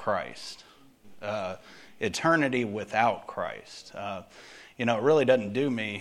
Christ. Eternity without Christ. It really doesn't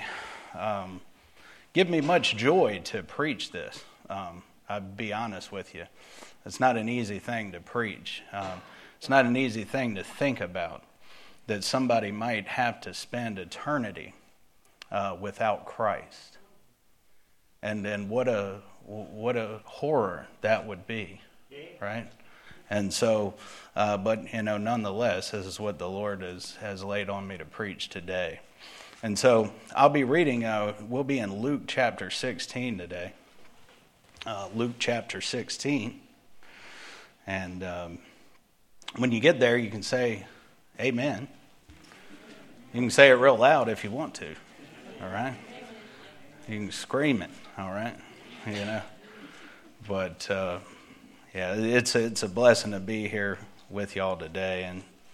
give me much joy to preach this. I'll be honest with you. It's not an easy thing to preach. It's not an easy thing to think about, that somebody might have to spend eternity without Christ. And then what a horror that would be, right? And so, but nonetheless, this is what the Lord has laid on me to preach today. And so I'll be reading, we'll be in Luke chapter 16 today. Luke chapter 16. And when you get there, you can say, amen. You can say it real loud if you want to, all right? You can scream it, all right? But, yeah, it's a blessing to be here with y'all today.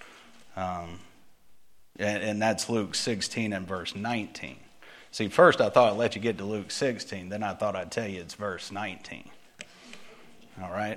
And that's Luke 16 and verse 19. See, first I thought I'd let you get to Luke 16. Then I thought I'd tell you it's verse 19. All right?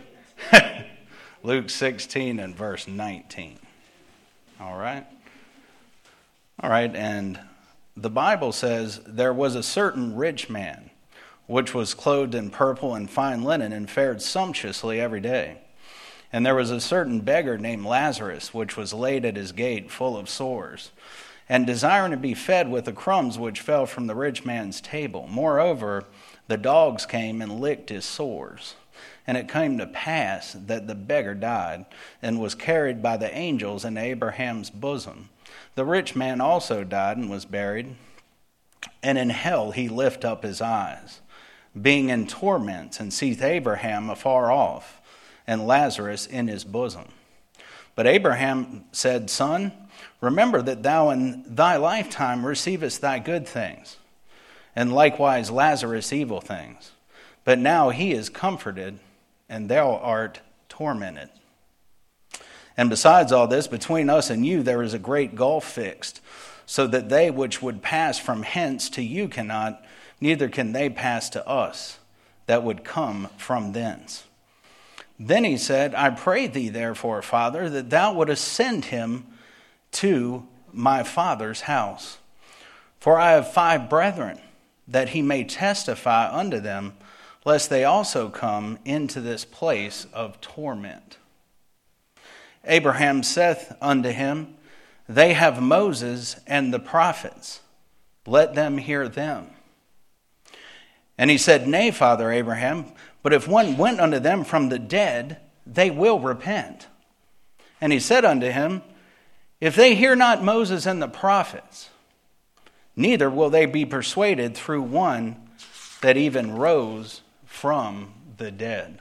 Luke 16 and verse 19. All right? All right, and the Bible says, there was a certain rich man, which was clothed in purple and fine linen, and fared sumptuously every day. And there was a certain beggar named Lazarus, which was laid at his gate, full of sores, and desiring to be fed with the crumbs which fell from the rich man's table. Moreover, the dogs came and licked his sores. And it came to pass that the beggar died, and was carried by the angels into Abraham's bosom. The rich man also died and was buried. And in hell he lift up his eyes, being in torments, and seeth Abraham afar off, and Lazarus in his bosom. But Abraham said, Son, remember that thou in thy lifetime receivest thy good things, and likewise Lazarus evil things. But now he is comforted, and thou art tormented. And besides all this, between us and you there is a great gulf fixed, so that they which would pass from hence to you cannot, neither can they pass to us that would come from thence. Then he said, I pray thee therefore, Father, that thou wouldest send him to my father's house. For I have 5 brethren, that he may testify unto them, lest they also come into this place of torment. Abraham saith unto him, They have Moses and the prophets. Let them hear them. And he said, Nay, Father Abraham, but if one went unto them from the dead, they will repent. And he said unto him, If they hear not Moses and the prophets, neither will they be persuaded through one that even rose from the dead.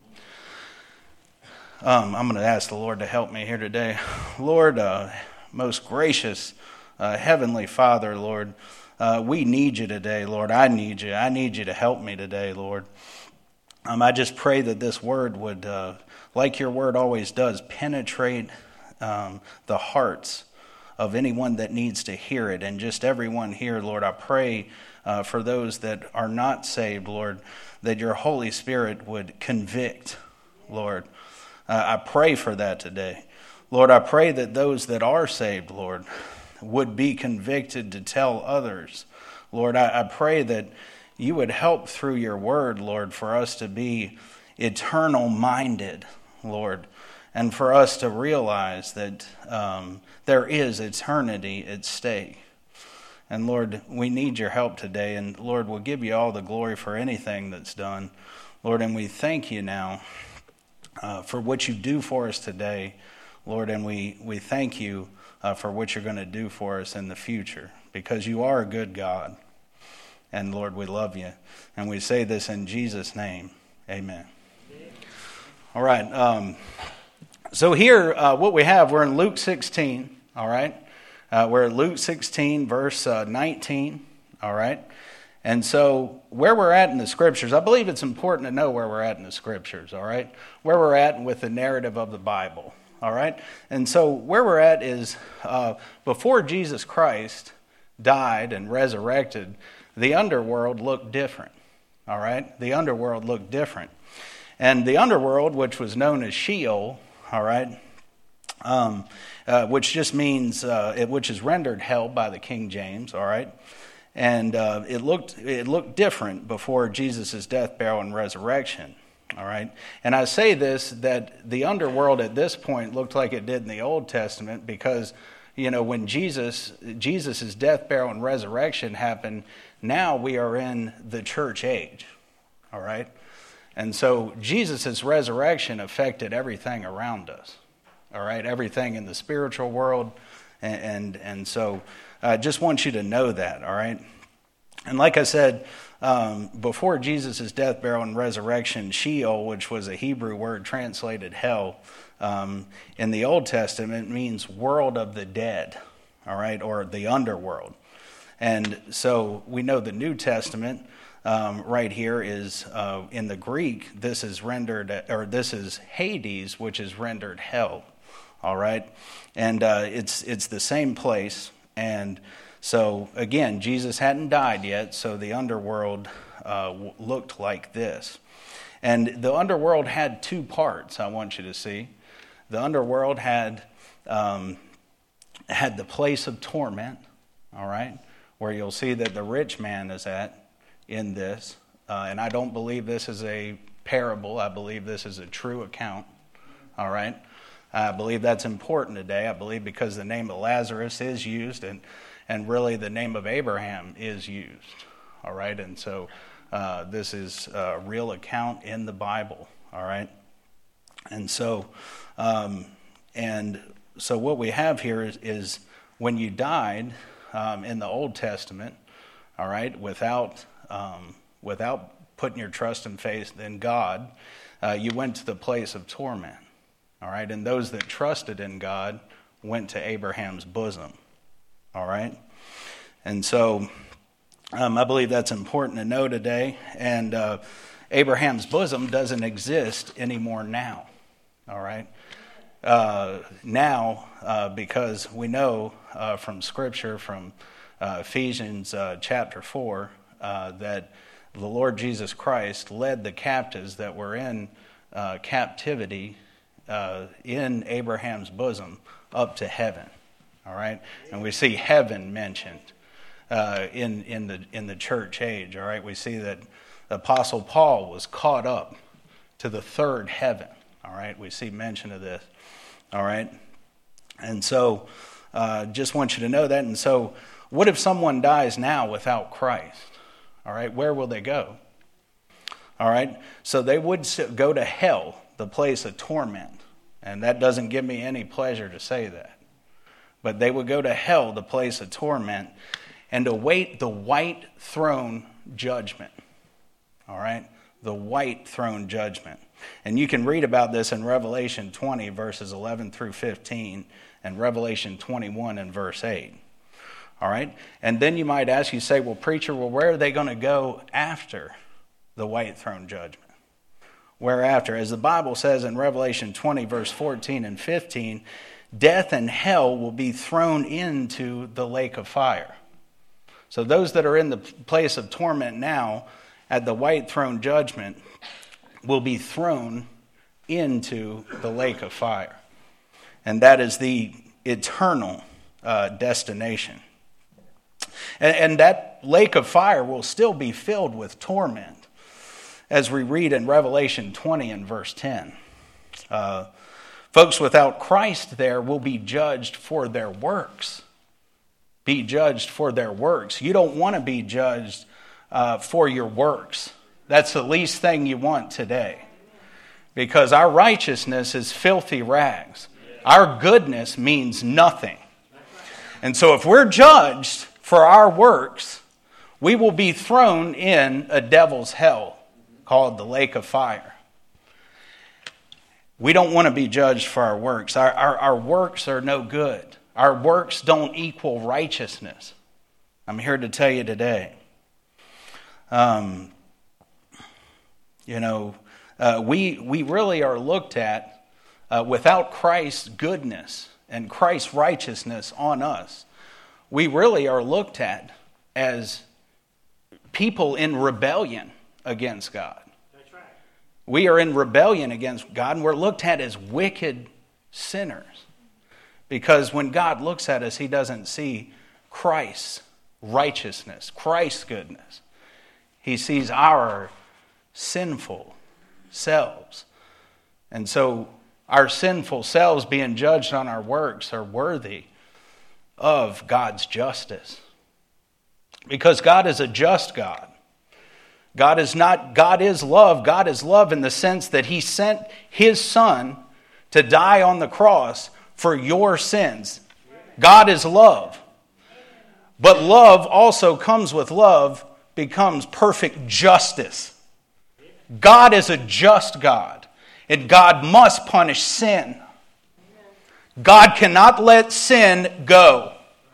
I'm going to ask the Lord to help me here today. Lord, most gracious Heavenly Father, Lord, we need you today, Lord. I need you. I need you to help me today, Lord. I just pray that this word would, like your word always does, penetrate the hearts of anyone that needs to hear it. And just everyone here, Lord, I pray for those that are not saved, Lord, that your Holy Spirit would convict, Lord. I pray for that today. Lord, I pray that those that are saved, Lord, would be convicted to tell others. Lord, I pray that you would help through your word, Lord, for us to be eternal-minded, Lord, and for us to realize that there is eternity at stake. And Lord, we need your help today, and Lord, we'll give you all the glory for anything that's done. Lord, and we thank you now for what you do for us today, Lord, and we thank you for what you're going to do for us in the future, because you are a good God. And Lord, we love you. And we say this in Jesus' name. Amen. All right. So here, what we have, we're in Luke 16. All right. We're at Luke 16, verse 19. All right. And so where we're at in the scriptures, I believe it's important to know where we're at in the scriptures. All right. Where we're at with the narrative of the Bible. All right. And so where we're at is before Jesus Christ died and resurrected, the underworld looked different. All right. The underworld looked different. And the underworld, which was known as Sheol, all right, which just means, which is rendered hell by the King James, all right? And it looked different before Jesus' death, burial, and resurrection, all right? And I say this, that the underworld at this point looked like it did in the Old Testament because, when Jesus' death, burial, and resurrection happened, now we are in the church age, all right? And so Jesus' resurrection affected everything around us, all right? Everything in the spiritual world. And so I just want you to know that, all right? And like I said, before Jesus' death, burial, and resurrection, Sheol, which was a Hebrew word translated hell, in the Old Testament means world of the dead, all right, or the underworld. And so we know the New Testament right here is, in the Greek, this is Hades, which is rendered hell, all right? And it's the same place. And so, again, Jesus hadn't died yet, so the underworld looked like this. And the underworld had two parts, I want you to see. The underworld had the place of torment, all right, where you'll see that the rich man is at in this. And I don't believe this is a parable. I believe this is a true account, all right? I believe that's important today. I believe because the name of Lazarus is used and really the name of Abraham is used, all right? And so this is a real account in the Bible, all right? And so what we have here is when you died in the Old Testament, all right, without putting your trust and faith in God, you went to the place of torment, all right? And those that trusted in God went to Abraham's bosom, all right? And so I believe that's important to know today. And Abraham's bosom doesn't exist anymore now, all right? Because we know from Scripture, from Ephesians chapter 4, that the Lord Jesus Christ led the captives that were in captivity in Abraham's bosom up to heaven, all right? And we see heaven mentioned in the church age, all right? We see that the Apostle Paul was caught up to the third heaven, all right? We see mention of this, all right? And so just want you to know that. And so what if someone dies now without Christ? All right, where will they go? All right, so they would go to hell, the place of torment. And that doesn't give me any pleasure to say that. But they would go to hell, the place of torment, and await the white throne judgment. All right, the white throne judgment. And you can read about this in Revelation 20, verses 11 through 15, and Revelation 21 and verse 8. All right? And then you might ask, you say, well, preacher, where are they going to go after the white throne judgment? Whereafter? As the Bible says in Revelation 20, verse 14 and 15, death and hell will be thrown into the lake of fire. So those that are in the place of torment now at the white throne judgment will be thrown into the lake of fire. And that is the eternal destination. And that lake of fire will still be filled with torment, as we read in Revelation 20 and verse 10. Folks without Christ there will be judged for their works. Be judged for their works. You don't want to be judged for your works. That's the least thing you want today. Because our righteousness is filthy rags. Our goodness means nothing. And so if we're judged for our works, we will be thrown in a devil's hell called the lake of fire. We don't want to be judged for our works. Our works are no good. Our works don't equal righteousness. I'm here to tell you today. We really are looked at without Christ's goodness and Christ's righteousness on us. We really are looked at as people in rebellion against God. That's right. We are in rebellion against God, and we're looked at as wicked sinners. Because when God looks at us, he doesn't see Christ's righteousness, Christ's goodness. He sees our sinful selves. And so our sinful selves being judged on our works are worthy of God's justice. Because God is a just God. God is love. God is love in the sense that he sent his son to die on the cross for your sins. God is love. But love also comes with love, becomes perfect justice. God is a just God, and God must punish sin. God cannot let sin go.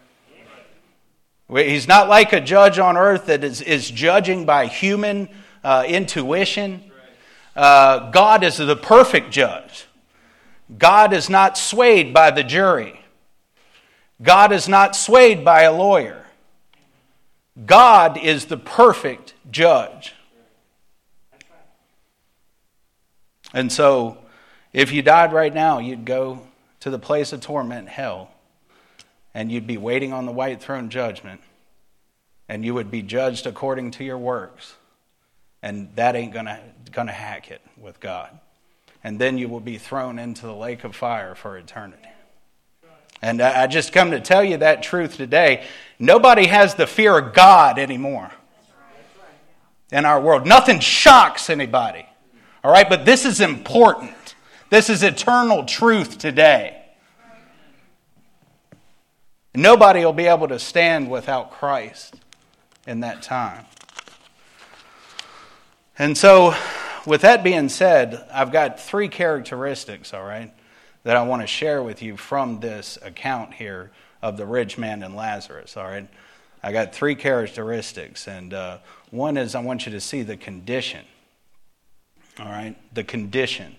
He's not like a judge on earth that is judging by human intuition. God is the perfect judge. God is not swayed by the jury. God is not swayed by a lawyer. God is the perfect judge. And so, if you died right now, you'd go to the place of torment, hell, and you'd be waiting on the white throne judgment, and you would be judged according to your works, and that ain't gonna hack it with God. And then you will be thrown into the lake of fire for eternity. And I just come to tell you that truth today. Nobody has the fear of God anymore in our world. Nothing shocks anybody. All right, but this is important. This is eternal truth today. Nobody will be able to stand without Christ in that time. And so, with that being said, I've got 3 characteristics, all right, that I want to share with you from this account here of the rich man and Lazarus, all right? I got 3 characteristics, and one is I want you to see the condition, all right, the condition.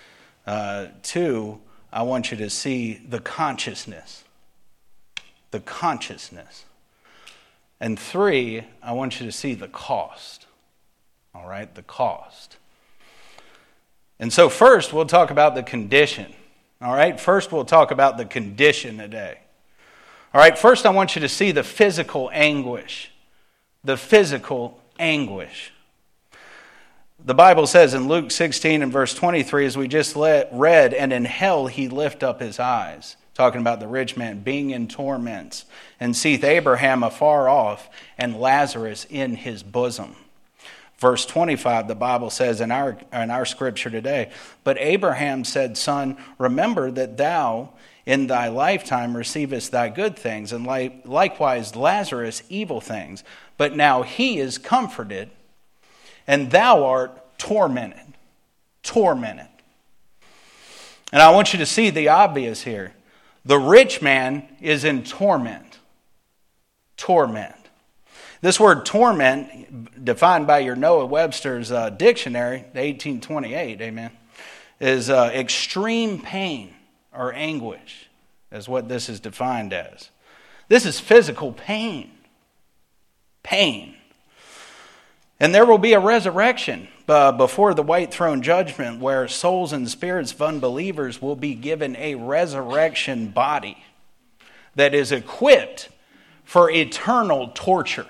2, I want you to see the consciousness. The consciousness. And 3, I want you to see the cost. All right, the cost. And so first, we'll talk about the condition. All right, first we'll talk about the condition today. All right, first I want you to see the physical anguish. The physical anguish. The Bible says in Luke 16 and verse 23, as we just read, and in hell he lift up his eyes. Talking about the rich man being in torments, and seeth Abraham afar off, and Lazarus in his bosom. Verse 25, the Bible says in our scripture today, but Abraham said, Son, remember that thou in thy lifetime receivest thy good things, and likewise Lazarus evil things. But now he is comforted, and thou art tormented. Tormented. And I want you to see the obvious here. The rich man is in torment. Torment. This word torment, defined by your Noah Webster's dictionary, 1828, amen, is extreme pain or anguish, is what this is defined as. This is physical pain. Pain. And there will be a resurrection before the white throne judgment where souls and spirits of unbelievers will be given a resurrection body that is equipped for eternal torture.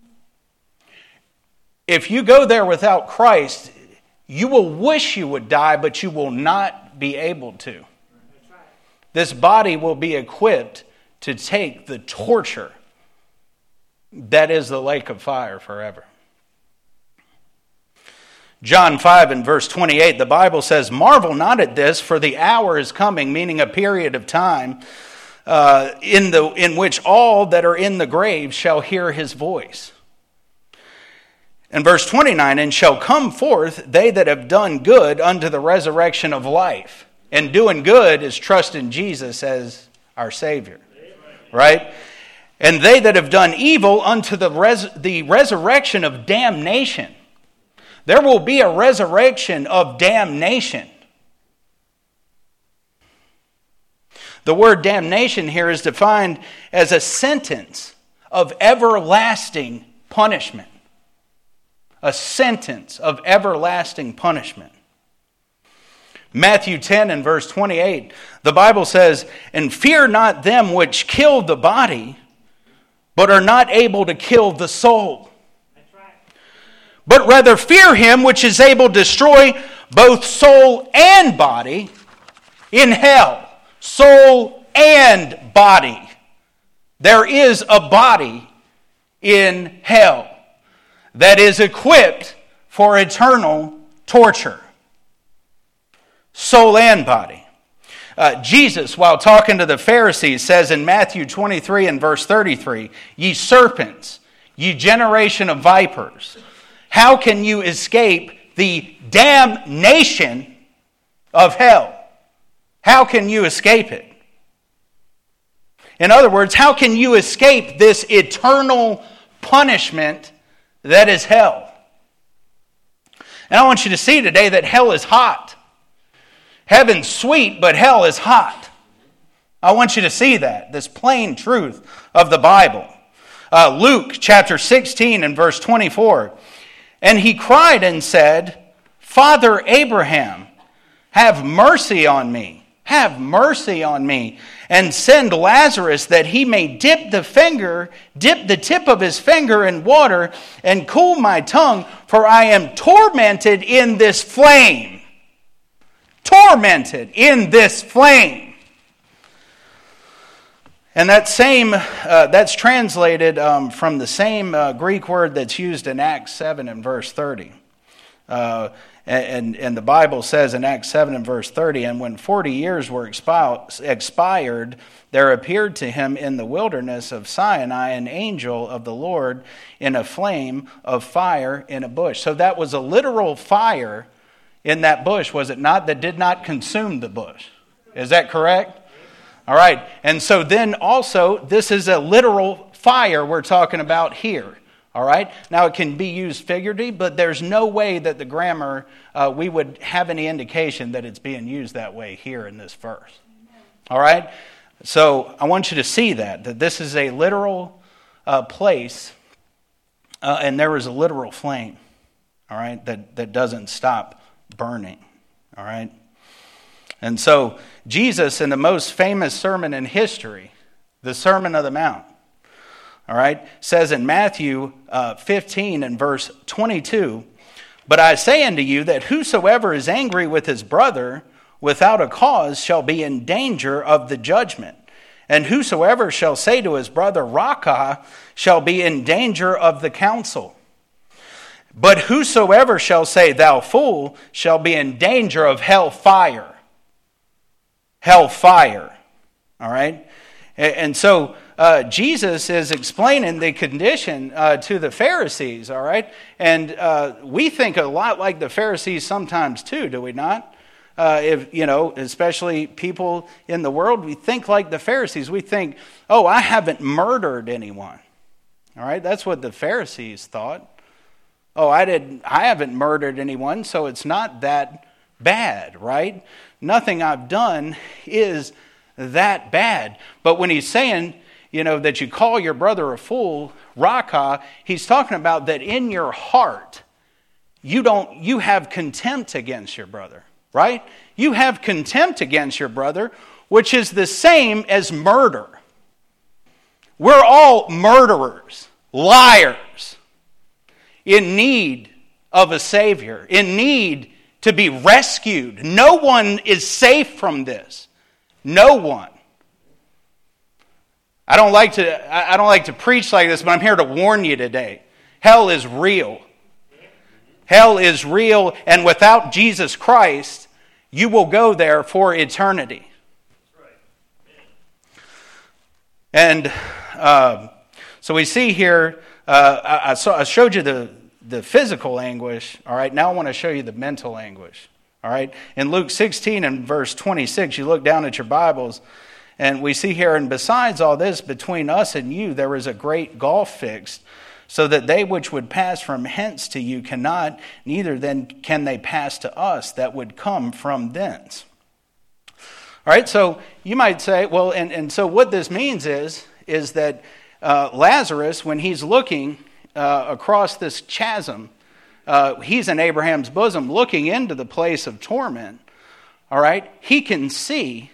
If you go there without Christ, you will wish you would die, but you will not be able to. This body will be equipped to take the torture that is the lake of fire forever. John 5 and verse 28, the Bible says, marvel not at this, for the hour is coming, meaning a period of time, in which all that are in the grave shall hear his voice. And verse 29, and shall come forth they that have done good unto the resurrection of life. And doing good is trust in Jesus as our Savior. Amen. Right? And they that have done evil unto the resurrection of damnation. There will be a resurrection of damnation. The word damnation here is defined as a sentence of everlasting punishment. A sentence of everlasting punishment. Matthew 10 and verse 28, the Bible says, "And fear not them which kill the body, but are not able to kill the soul. That's right. But rather fear him which is able to destroy both soul and body in hell." Soul and body. There is a body in hell that is equipped for eternal torture. Soul and body. Jesus, while talking to the Pharisees, says in Matthew 23 and verse 33, "Ye serpents, ye generation of vipers, how can you escape the damnation of hell?" How can you escape it? In other words, how can you escape this eternal punishment that is hell? And I want you to see today that hell is hot. Heaven's sweet, but hell is hot. I want you to see that, this plain truth of the Bible. Luke chapter 16 and verse 24. "And he cried and said, Father Abraham, have mercy on me. Have mercy on me, and send Lazarus that he may dip the tip of his finger in water and cool my tongue, for I am tormented in this flame." Tormented in this flame. And that's translated from the same Greek word that's used in Acts 7 and verse 30. And the Bible says in Acts 7 and verse 30, "And when 40 years were expired, there appeared to him in the wilderness of Sinai an angel of the Lord in a flame of fire in a bush." So that was a literal fire in that bush, was it not, that did not consume the bush? Is that correct? All right. And so then also, this is a literal fire we're talking about here. All right? Now, it can be used figuratively, but there's no way that the grammar, we would have any indication that it's being used that way here in this verse. All right? So I want you to see that this is a literal place, and there is a literal flame, all right, that doesn't stop burning. All right? And so Jesus, in the most famous sermon in history, the Sermon on the Mount, all right, says in Matthew 15 and verse 22, "But I say unto you that whosoever is angry with his brother without a cause shall be in danger of the judgment. And whosoever shall say to his brother, Raca, shall be in danger of the council. But whosoever shall say, Thou fool, shall be in danger of hell fire." Hell fire. All right? And so Jesus is explaining the condition to the Pharisees, all right? And we think a lot like the Pharisees sometimes too, do we not? Especially people in the world, we think like the Pharisees. We think, oh, I haven't murdered anyone. All right? That's what the Pharisees thought. Oh, I haven't murdered anyone, so it's not that bad, right? Nothing I've done is that bad. But when he's saying, that you call your brother a fool, Raca, he's talking about that in your heart, you have contempt against your brother, right? You have contempt against your brother, which is the same as murder. We're all murderers, liars, in need of a Savior, in need to be rescued. No one is safe from this. No one. I don't like to preach like this, but I'm here to warn you today. Hell is real. Hell is real, and without Jesus Christ, you will go there for eternity. And so we see here, I showed you the physical anguish. All right, now I want to show you the mental anguish. All right, in Luke 16 and verse 26, you look down at your Bibles, and we see here, "And besides all this, between us and you, there is a great gulf fixed, so that they which would pass from hence to you cannot, neither then can they pass to us that would come from thence." All right, so you might say, well, and so what this means is that Lazarus, when he's looking across this chasm, he's in Abraham's bosom looking into the place of torment. all right, he can see,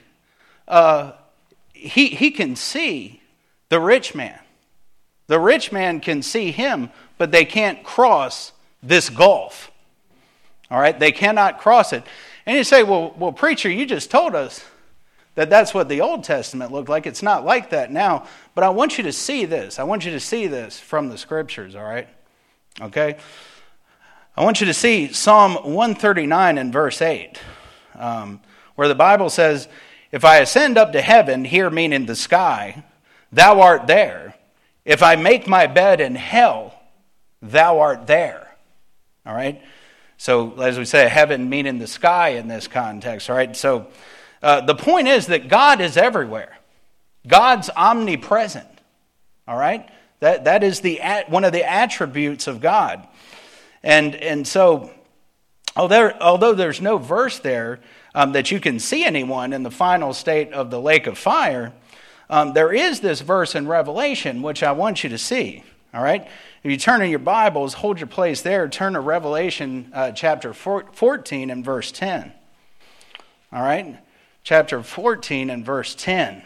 he can see the rich man. The rich man can see him, but they can't cross this gulf. All right, they cannot cross it. And you say, well, preacher, you just told us that that's what the Old Testament looked like. It's not like that now. But I want you to see this. I want you to see this from the Scriptures, all right? Okay? I want you to see Psalm 139 and verse 8, where the Bible says, if I ascend up to heaven, here meaning the sky, thou art there. If I make my bed in hell, thou art there. All right? So, as we say, heaven meaning the sky in this context, right? So, the point is that God is everywhere. God's omnipresent, all right? That is one of the attributes of God. And so, although there's no verse there that you can see anyone in the final state of the lake of fire, there is this verse in Revelation which I want you to see, all right? If you turn in your Bibles, hold your place there, turn to Revelation chapter 14 and verse 10. All right? Chapter 14 and verse 10.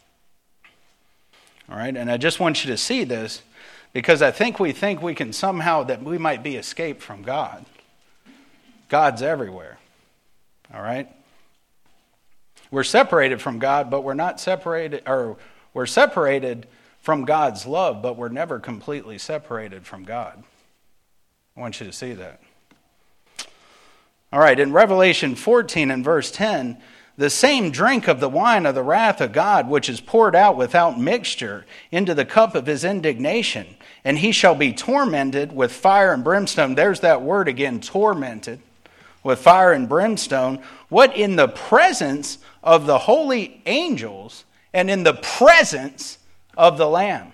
All right? And I just want you to see this because I think we can somehow that we might be escaped from God. God's everywhere. All right? We're separated from God, but we're not separated, or we're separated from God's love, but we're never completely separated from God. I want you to see that. All right, in Revelation 14 and verse 10, the same drink of the wine of the wrath of God, which is poured out without mixture into the cup of his indignation, and he shall be tormented with fire and brimstone. There's that word again, tormented with fire and brimstone. What in the presence of the holy angels and in the presence of the Lamb.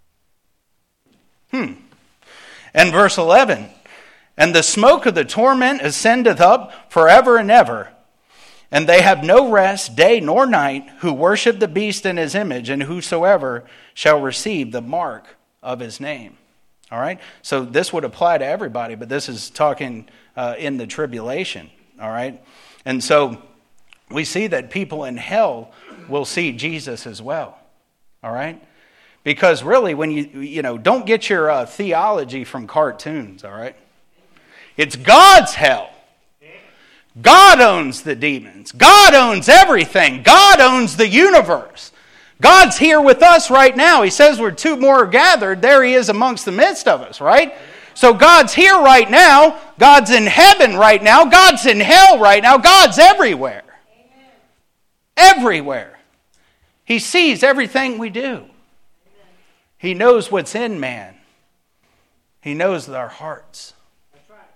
And verse 11, and the smoke of the torment ascendeth up forever and ever, and they have no rest day nor night who worship the beast in his image, and whosoever shall receive the mark of his name. All right? So this would apply to everybody, but this is talking in the tribulation. All right? And so we see that people in hell will see Jesus as well. All right? Because really, when you don't get your theology from cartoons, all right? It's God's hell. God owns the demons. God owns everything. God owns the universe. God's here with us right now. He says we're two more gathered. There he is amongst the midst of us, right? So God's here right now. God's in heaven right now. God's in hell right now. God's everywhere. Amen. Everywhere. He sees everything we do. He knows what's in man. He knows our hearts. That's right.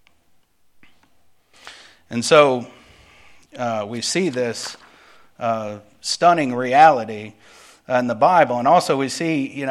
And so we see this stunning reality in the Bible. And also we see,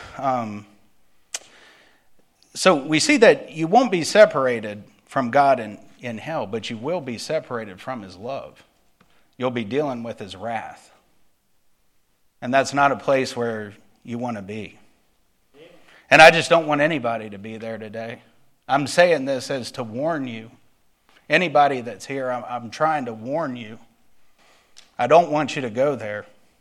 so we see that you won't be separated from God in hell, but you will be separated from his love. You'll be dealing with his wrath. And that's not a place where you want to be. And I just don't want anybody to be there today. I'm saying this as to warn you. Anybody that's here, I'm trying to warn you. I don't want you to go there.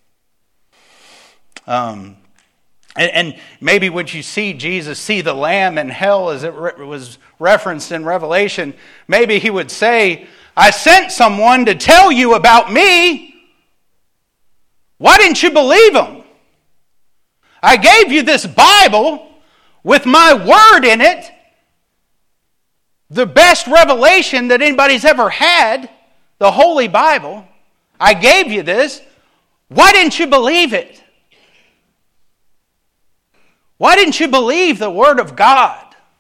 And maybe would you see Jesus, see the Lamb in hell as it was referenced in Revelation, maybe he would say, I sent someone to tell you about me. Why didn't you believe him? I gave you this Bible with my word in it, the best revelation that anybody's ever had, the Holy Bible. I gave you this. Why didn't you believe it? Why didn't you believe the Word of God?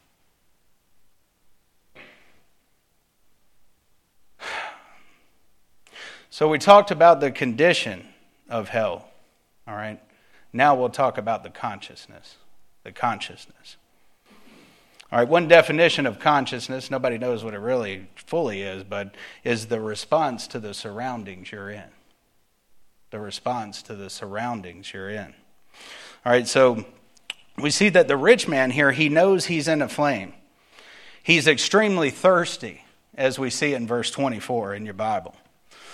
So we talked about the condition of hell, all right? Now we'll talk about the consciousness. The consciousness. All right, one definition of consciousness, nobody knows what it really fully is, but is the response to the surroundings you're in. The response to the surroundings you're in. All right, so we see that the rich man here, he knows he's in a flame. He's extremely thirsty, as we see in verse 24 in your Bible.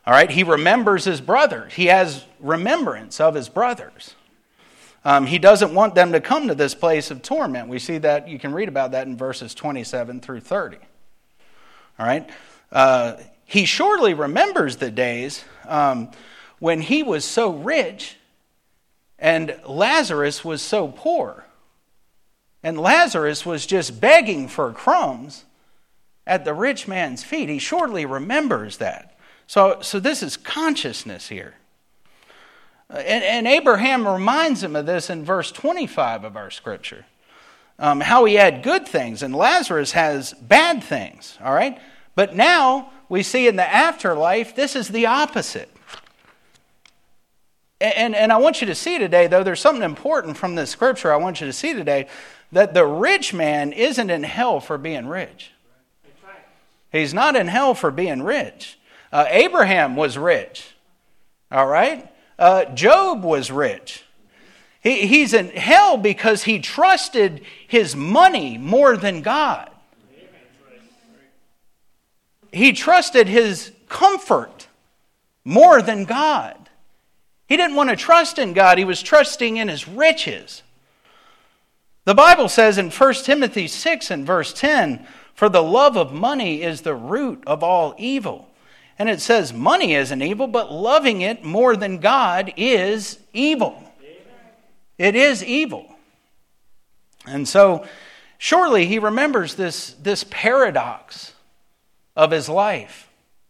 All right, he remembers his brothers. He has remembrance of his brothers. He doesn't want them to come to this place of torment. We see that, you can read about that in verses 27 through 30. All right, he surely remembers the days when he was so rich and Lazarus was so poor. And Lazarus was just begging for crumbs at the rich man's feet. He surely remembers that. So this is consciousness here. And Abraham reminds him of this in verse 25 of our scripture. How he had good things and Lazarus has bad things. All right? But now we see in the afterlife, this is the opposite. And I want you to see today, though, there's something important from this scripture I want you to see today, that the rich man isn't in hell for being rich. He's not in hell for being rich. Abraham was rich. All right? Job was rich. He's in hell because he trusted his money more than God. He trusted his comfort more than God. He didn't want to trust in God. He was trusting in his riches. The Bible says in 1 Timothy 6 and verse 10, "For the love of money is the root of all evil." And it says money isn't evil, but loving it more than God is evil. It is evil. And so, surely he remembers this paradox of his life.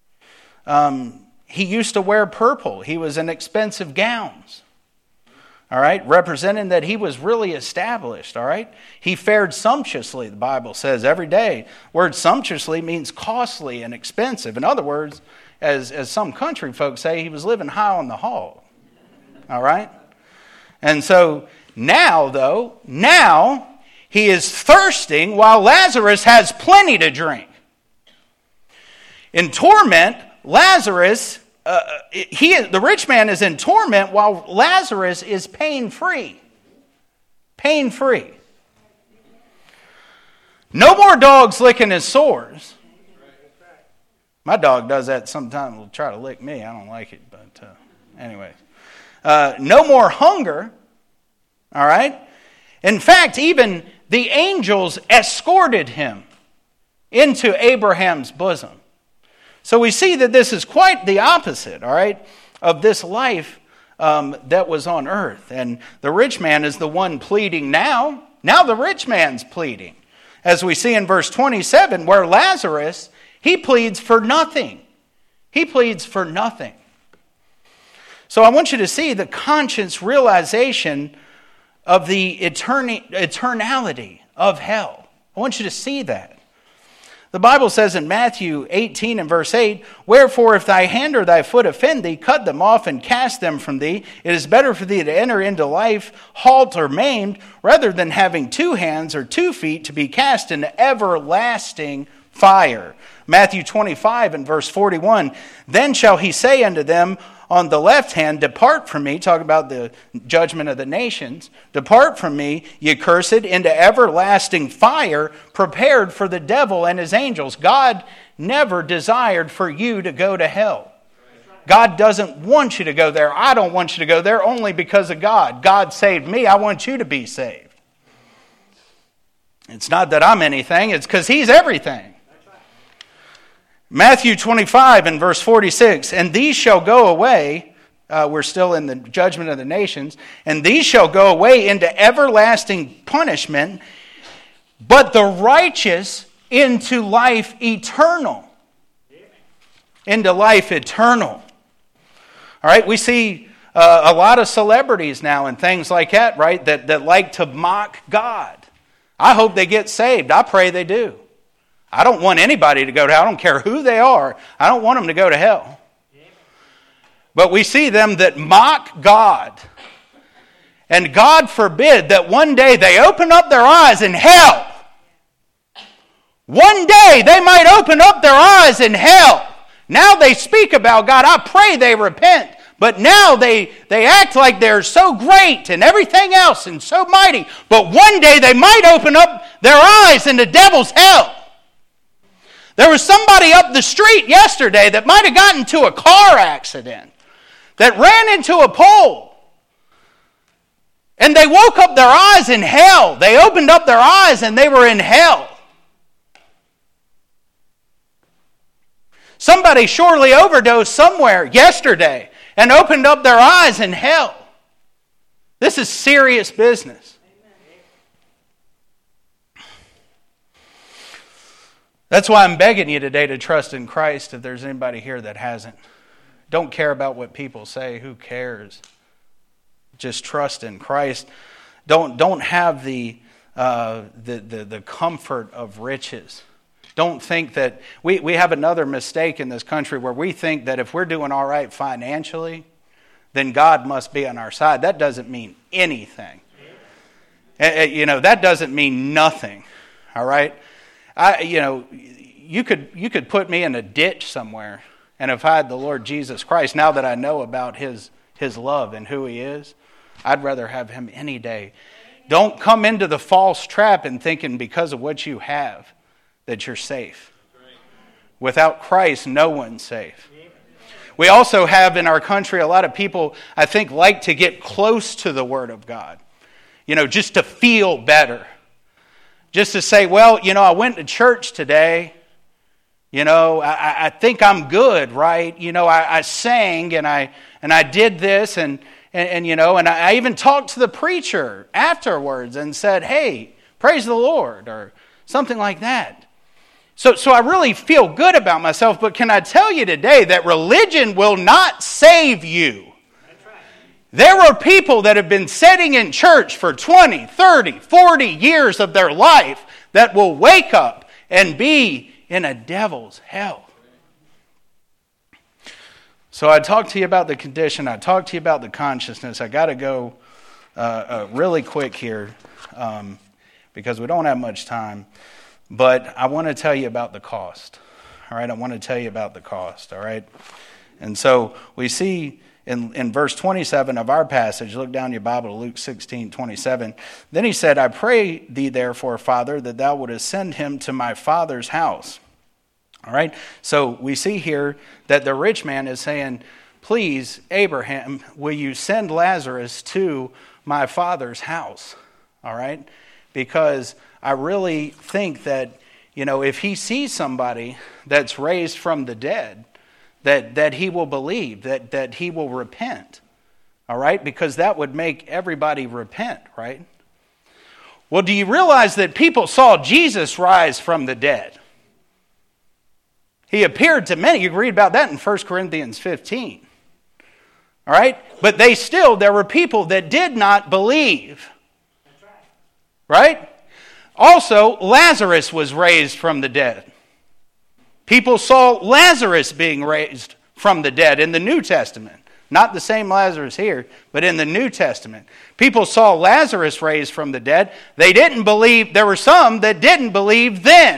He used to wear purple. He was in expensive gowns. All right, representing that he was really established. All right, he fared sumptuously, the Bible says, every day. Word sumptuously means costly and expensive. In other words, as some country folks say, he was living high on the hog. All right, and so now he is thirsting while Lazarus has plenty to drink. In torment, Lazarus, the rich man is in torment while Lazarus is pain-free. Pain-free. No more dogs licking his sores. My dog does that sometimes. Will try to lick me. I don't like it, but anyway. No more hunger. All right? In fact, even the angels escorted him into Abraham's bosom. So we see that this is quite the opposite, all right, of this life that was on earth. And the rich man is the one pleading now. Now the rich man's pleading. As we see in verse 27, where Lazarus, he pleads for nothing. He pleads for nothing. So I want you to see the conscious realization of the eternality of hell. I want you to see that. The Bible says in Matthew 18 and verse 8, "Wherefore if thy hand or thy foot offend thee, cut them off and cast them from thee. It is better for thee to enter into life halt or maimed, rather than having 2 hands or 2 feet to be cast into everlasting fire." Matthew 25 and verse 41, "Then shall he say unto them on the left hand, Depart from me," talking about the judgment of the nations, "Depart from me, ye cursed, into everlasting fire, prepared for the devil and his angels." God never desired for you to go to hell. God doesn't want you to go there. I don't want you to go there only because of God. God saved me. I want you to be saved. It's not that I'm anything. It's because He's everything. Matthew 25 and verse 46, "And these shall go away," we're still in the judgment of the nations, "and these shall go away into everlasting punishment, but the righteous into life eternal." Into life eternal. All right, we see a lot of celebrities now and things like that, right, that like to mock God. I hope they get saved. I pray they do. I don't want anybody to go to hell. I don't care who they are. I don't want them to go to hell. But we see them that mock God. And God forbid that one day they open up their eyes in hell. One day they might open up their eyes in hell. Now they speak about God. I pray they repent. But now they act like they're so great and everything else and so mighty. But one day they might open up their eyes in the devil's hell. There was somebody up the street yesterday that might have gotten into a car accident, that ran into a pole. And they woke up their eyes in hell. They opened up their eyes and they were in hell. Somebody surely overdosed somewhere yesterday and opened up their eyes in hell. This is serious business. That's why I'm begging you today to trust in Christ if there's anybody here that hasn't. Don't care about what people say. Who cares? Just trust in Christ. Don't have the comfort of riches. Don't think that we have another mistake in this country where we think that if we're doing all right financially, then God must be on our side. That doesn't mean anything. That doesn't mean nothing. All right? You could put me in a ditch somewhere, and if I had the Lord Jesus Christ, now that I know about His love and who He is, I'd rather have Him any day. Don't come into the false trap and thinking because of what you have that you're safe. Without Christ, no one's safe. We also have in our country a lot of people, I think, like to get close to the Word of God. Just to feel better. Just to say, well, I went to church today. I think I'm good, right? I sang and I did this and I even talked to the preacher afterwards and said, hey, praise the Lord, or something like that. So I really feel good about myself, but can I tell you today that religion will not save you? That's right. There are people that have been sitting in church for 20, 30, 40 years of their life that will wake up and be in a devil's hell. So I talked to you about the condition. I talked to you about the consciousness. I got to go really quick here because we don't have much time. But I want to tell you about the cost. All right, I want to tell you about the cost. All right. And so we see in verse 27 of our passage, look down your Bible to Luke 16:27. Then he said, I pray thee therefore, Father, that thou wouldest send him to my father's house. All right, so we see here that the rich man is saying, please, Abraham, will you send Lazarus to my father's house? All right, because I really think that, if he sees somebody that's raised from the dead, that he will believe, that he will repent. All right, because that would make everybody repent, right? Well, do you realize that people saw Jesus rise from the dead? He appeared to many. You can read about that in 1 Corinthians 15. All right? But there were people that did not believe. Right? Also, Lazarus was raised from the dead. People saw Lazarus being raised from the dead in the New Testament. Not the same Lazarus here, but in the New Testament. People saw Lazarus raised from the dead. They didn't believe. There were some that didn't believe then.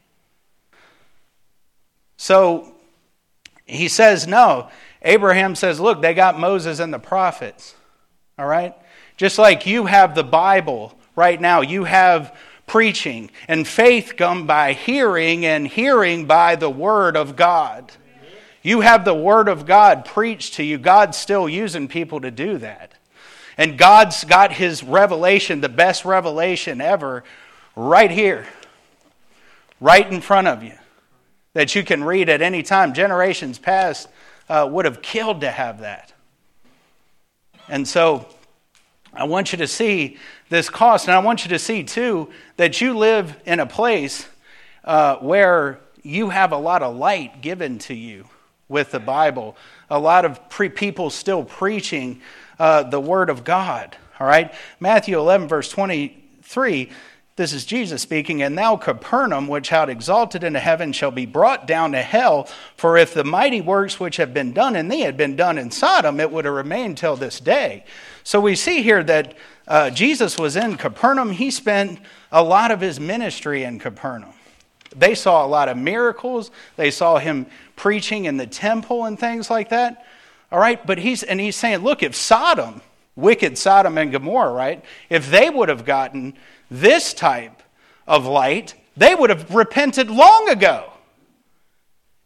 So he says, no. Abraham says, look, they got Moses and the prophets. All right? Just like you have the Bible right now, you have preaching. And faith comes by hearing, and hearing by the Word of God. You have the Word of God preached to you. God's still using people to do that. And God's got His revelation, the best revelation ever, right here. Right in front of you. That you can read at any time. Generations past would have killed to have that. And so I want you to see this cost. And I want you to see, too, that you live in a place where you have a lot of light given to you with the Bible. A lot of people still preaching the Word of God. All right? Matthew 11, verse 23, this is Jesus speaking, and thou, Capernaum, which art exalted into heaven, shall be brought down to hell. For if the mighty works which have been done in thee had been done in Sodom, it would have remained till this day. So we see here that Jesus was in Capernaum. He spent a lot of his ministry in Capernaum. They saw a lot of miracles. They saw him preaching in the temple and things like that. All right, but he's saying, look, if Sodom, wicked Sodom and Gomorrah, right, if they would have gotten this type of light, they would have repented long ago.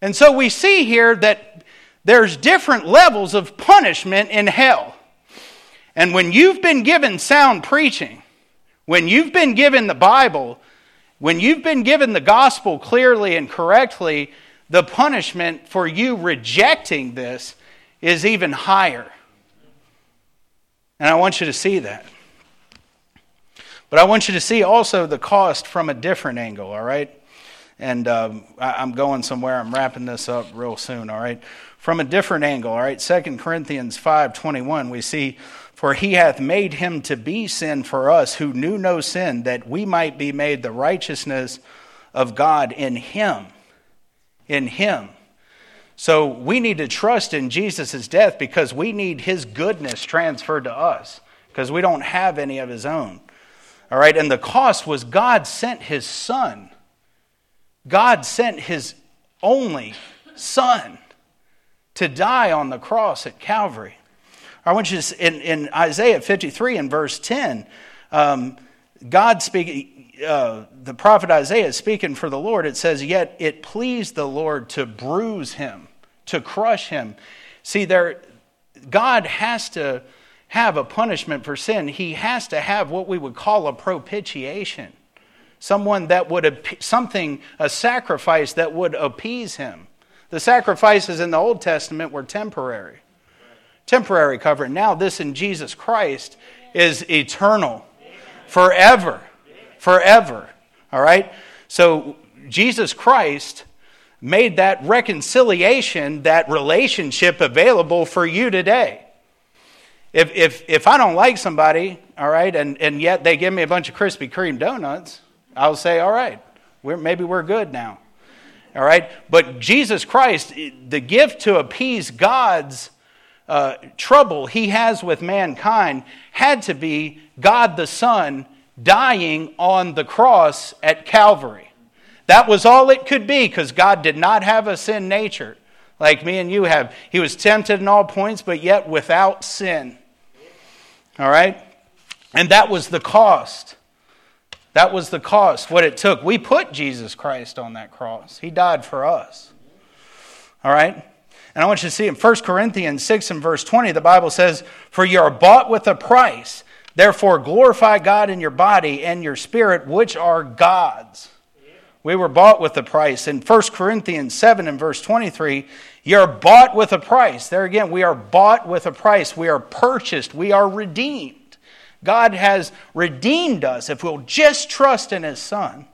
And so we see here that there's different levels of punishment in hell. And when you've been given sound preaching, when you've been given the Bible, when you've been given the gospel clearly and correctly, the punishment for you rejecting this is even higher. And I want you to see that. But I want you to see also the cost from a different angle, all right? And I'm going somewhere. I'm wrapping this up real soon, all right? From a different angle, all right? 2 Corinthians 5:21, we see, "For he hath made him to be sin for us who knew no sin, that we might be made the righteousness of God in him." In him. So we need to trust in Jesus' death because we need his goodness transferred to us because we don't have any of his own. All right, and the cost was God sent his son. God sent his only son to die on the cross at Calvary. I want you to, in Isaiah 53 and verse 10, God speaking, the prophet Isaiah is speaking for the Lord. It says, "Yet it pleased the Lord to bruise him, to crush him." See, God has to have a punishment for sin. He has to have what we would call a propitiation. Someone that would, a sacrifice that would appease him. The sacrifices in the Old Testament were temporary covering. Now this in Jesus Christ is eternal, forever. All right? So Jesus Christ made that reconciliation, that relationship available for you today. If I don't like somebody, all right, and yet they give me a bunch of Krispy Kreme donuts, I'll say, all right, maybe we're good now. All right? But Jesus Christ, the gift to appease God's trouble he has with mankind had to be God the Son dying on the cross at Calvary. That was all it could be because God did not have a sin nature like me and you have. He was tempted in all points, but yet without sin. All right? And that was the cost. That was the cost, what it took. We put Jesus Christ on that cross. He died for us. All right? And I want you to see in 1 Corinthians 6 and verse 20, the Bible says, "For you are bought with a price. Therefore glorify God in your body and your spirit, which are God's." We were bought with a price. In 1 Corinthians 7 and verse 23, "You're bought with a price." There again, we are bought with a price. We are purchased. We are redeemed. God has redeemed us if we'll just trust in his Son.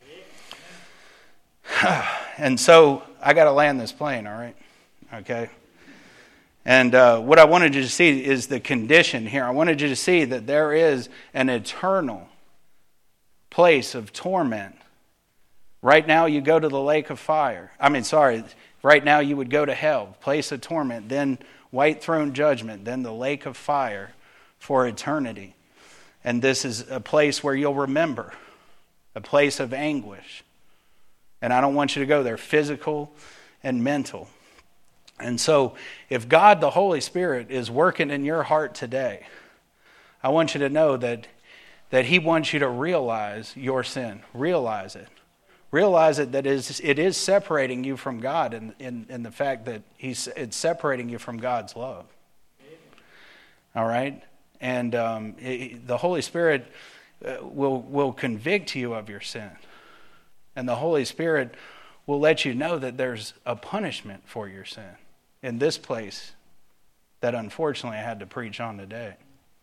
And so I got to land this plane, all right? Okay? And what I wanted you to see is the condition here. I wanted you to see that there is an eternal place of torment. Right now you go to the lake of fire. Right now you would go to hell, place of torment, then white throne judgment, then the lake of fire for eternity. And this is a place where you'll remember, a place of anguish. And I don't want you to go there, physical and mental. And so if God, the Holy Spirit, is working in your heart today, I want you to know that he wants you to realize your sin. Realize it. Realize it that it is separating you from God in the fact that it's separating you from God's love. All right? And the Holy Spirit will convict you of your sin. And the Holy Spirit will let you know that there's a punishment for your sin in this place that unfortunately I had to preach on today.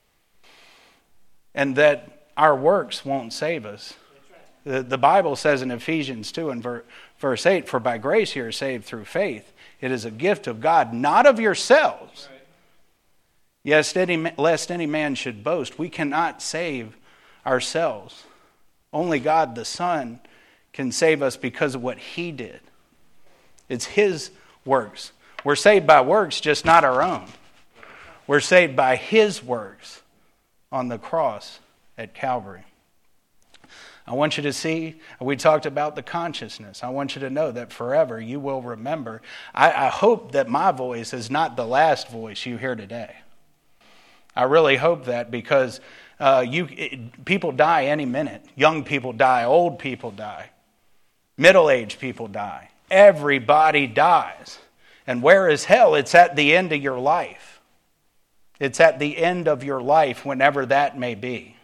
And that our works won't save us. The Bible says in Ephesians 2 and verse 8, "For by grace you are saved through faith. It is a gift of God, not of yourselves. Yes, lest any man should boast." We cannot save ourselves. Only God the Son can save us because of what he did. It's his works. We're saved by works, just not our own. We're saved by his works on the cross at Calvary. I want you to see, we talked about the consciousness. I want you to know that forever you will remember. I hope that my voice is not the last voice you hear today. I really hope that because people die any minute. Young people die, old people die, middle-aged people die. Everybody dies. And where is hell? It's at the end of your life. It's at the end of your life, whenever that may be.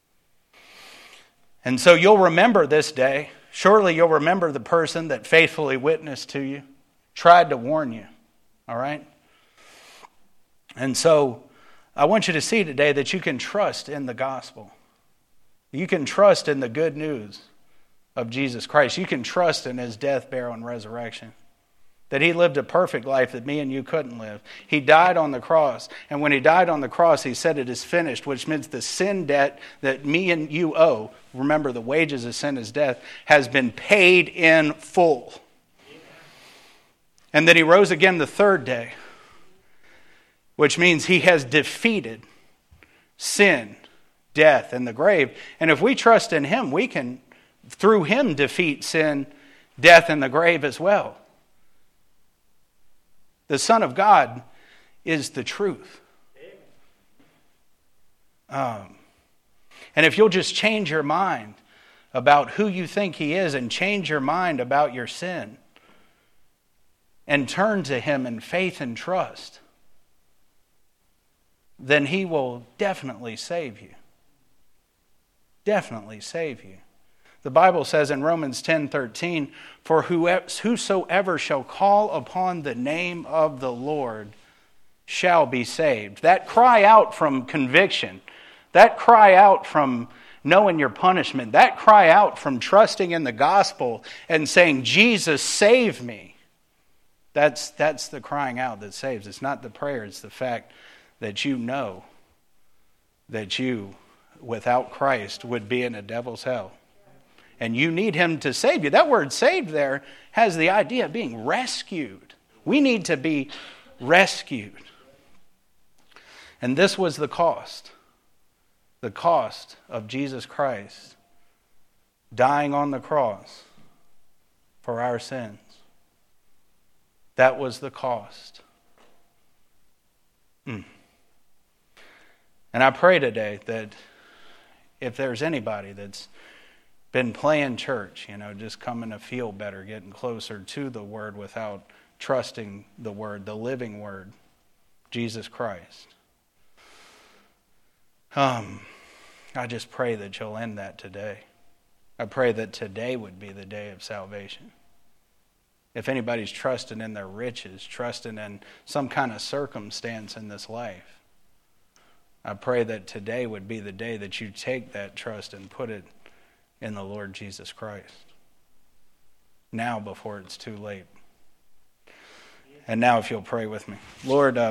And so you'll remember this day. Surely you'll remember the person that faithfully witnessed to you, tried to warn you. All right? And so I want you to see today that you can trust in the gospel. You can trust in the good news of Jesus Christ. You can trust in his death, burial, and resurrection. That he lived a perfect life that me and you couldn't live. He died on the cross. And when he died on the cross, he said it is finished, which means the sin debt that me and you owe, remember the wages of sin is death, has been paid in full. And that he rose again the third day, which means he has defeated sin, death, and the grave. And if we trust in him, we can, through him, defeat sin, death, and the grave as well. The Son of God is the truth. And if you'll just change your mind about who you think he is and change your mind about your sin and turn to him in faith and trust, then he will definitely save you. Definitely save you. The Bible says in Romans 10:13, "For whosoever shall call upon the name of the Lord shall be saved." That cry out from conviction, that cry out from knowing your punishment, that cry out from trusting in the gospel and saying, "Jesus, save me." That's the crying out that saves. It's not the prayer, it's the fact that you know that you, without Christ, would be in a devil's hell. And you need him to save you. That word saved there has the idea of being rescued. We need to be rescued. And this was the cost of Jesus Christ dying on the cross for our sins. That was the cost. And I pray today that if there's anybody that's been playing church, just coming to feel better, getting closer to the Word without trusting the Word, the living Word, Jesus Christ. I just pray that you'll end that today. I pray that today would be the day of salvation. If anybody's trusting in their riches, trusting in some kind of circumstance in this life, I pray that today would be the day that you take that trust and put it in the Lord Jesus Christ. Now, before it's too late. And now if you'll pray with me. Lord,